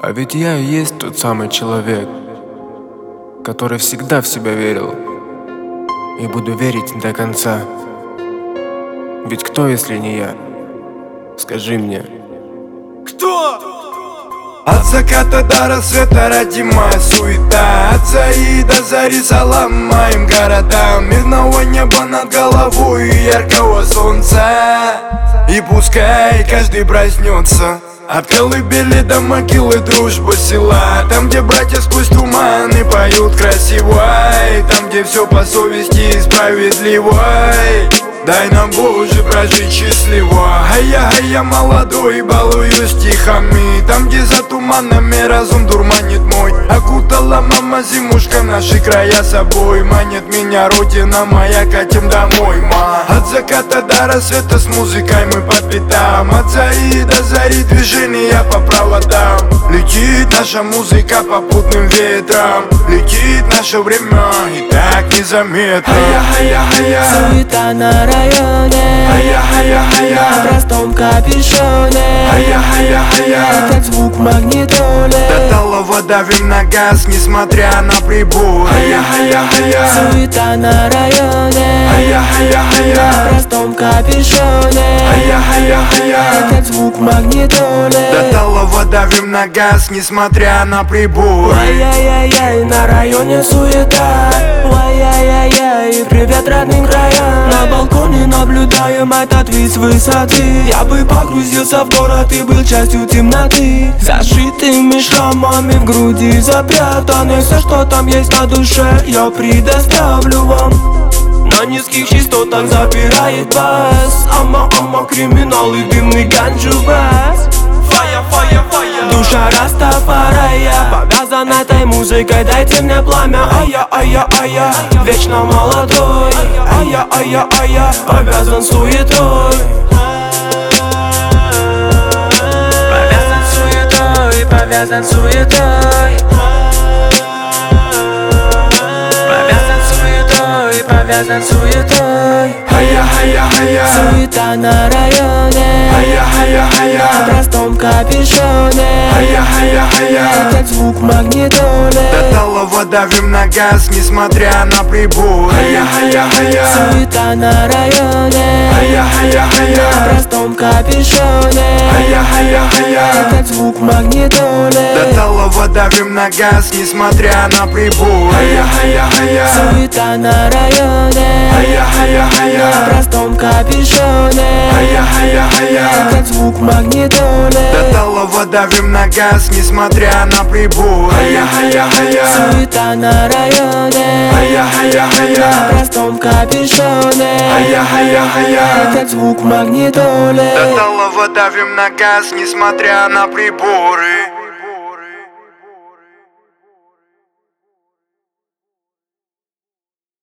А ведь я и есть тот самый человек, который всегда в себя верил и буду верить до конца. Ведь кто, если не я? Скажи мне. Кто? От заката до рассвета родимая суета, от зари до зари салам моим городам. Мирного неба над головой и яркого солнца. И пускай каждый проснется от колыбели до могилы, дружба села. Там, где братья сквозь туманы поют красиво, и там, где все по совести и справедливо. Дай нам, Боже, прожить счастливо. А я молодой, балую стихами. Там, где за туманами разум дурманит мой. Окутала мама зимушка наши края собой. Манит меня родина моя, катим домой, ма. От заката до рассвета с музыкой мы по пятам. От зари до зари движения по проводам. Летит наша музыка попутным ветром. Летит наше время и так незаметно. Суета на районе, в простом капюшоне, как звук магнитоле. До талого давим на газ, несмотря на приборы. Суета на районе, в простом капюшоне, как звук магнитоле. До талого давим на газ, несмотря на приборы. Ай-яй-яй-яй, на районе суета. Ай-яй-яй-яй, привет родным краям. На балконе наблюдаем этот вид с высоты. Я бы погрузился в город и был частью темноты. Зашитыми шрамами в груди запрятаны. Все, что там есть на душе, я предоставлю вам. На низких частотах запирает бас. Ама, криминал и дымный ганджу бас. Душа Растафарая повязан этой музыкой, дайте мне пламя. Ай-я, вечно молодой. Ай-я, повязан суетой. Повязан суетой, повязан суетой. Повязан суетой, повязан суетой. Суета на районе, в простом капюшоне, как звук магнитоле. До талого давим на газ, несмотря на приборы. Суета на районе, в простом капюшоне, как звук магнитоле. До талого давим на газ, несмотря на приборы. Суета на районе, в простом капюшоне, как звук магнитоле. До талого давим на газ, несмотря на приборы. Суета на районе, в простом капюшоне, как звук магнитоле. До талого давим на газ, несмотря на приборы.